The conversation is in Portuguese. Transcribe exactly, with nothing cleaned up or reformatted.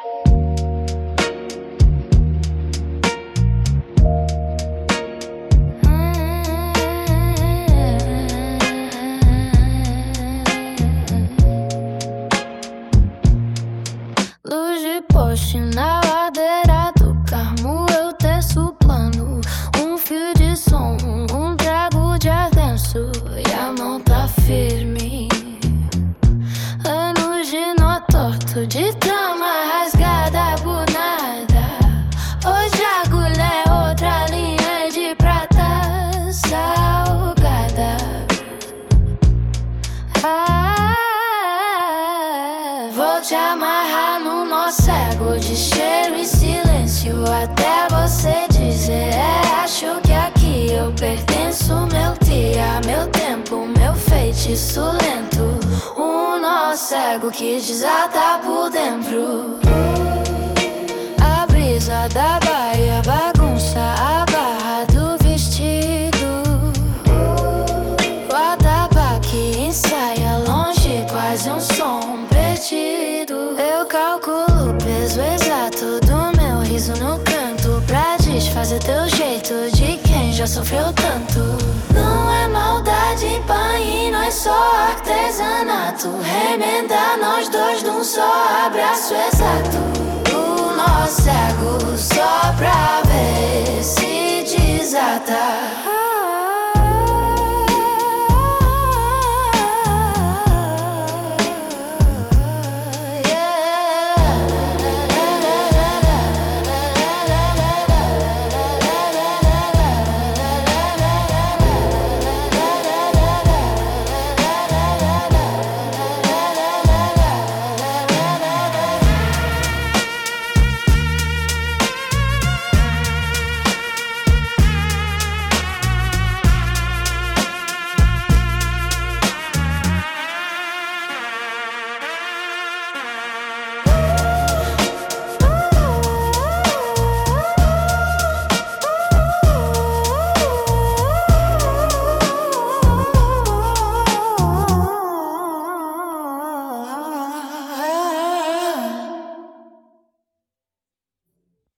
Luz de poste na ladeira do Carmo, eu teço o plano. Um fio de som, um trago de avenço e a mão tá firme. Anos de nó torto, de trama rasgada por nada. Hoje a agulha é outra linha de prata salgada. Ah, vou te amarrar no nó cego de cheiro e silêncio, até você dizer é, acho que aqui eu pertenço. Meu dia, meu tempo, meu feitiço lento, um nó cego que desata por dentro. A brisa da baia bagunça a barra do vestido. O atabaque ensaia longe, quase um som perdido. Eu calculo o peso exato do meu riso no canto, pra desfazer teu jeito de quem já sofreu tanto. Não é maldade, pai, nós só artesanato. Remendar nós dois num só abraço é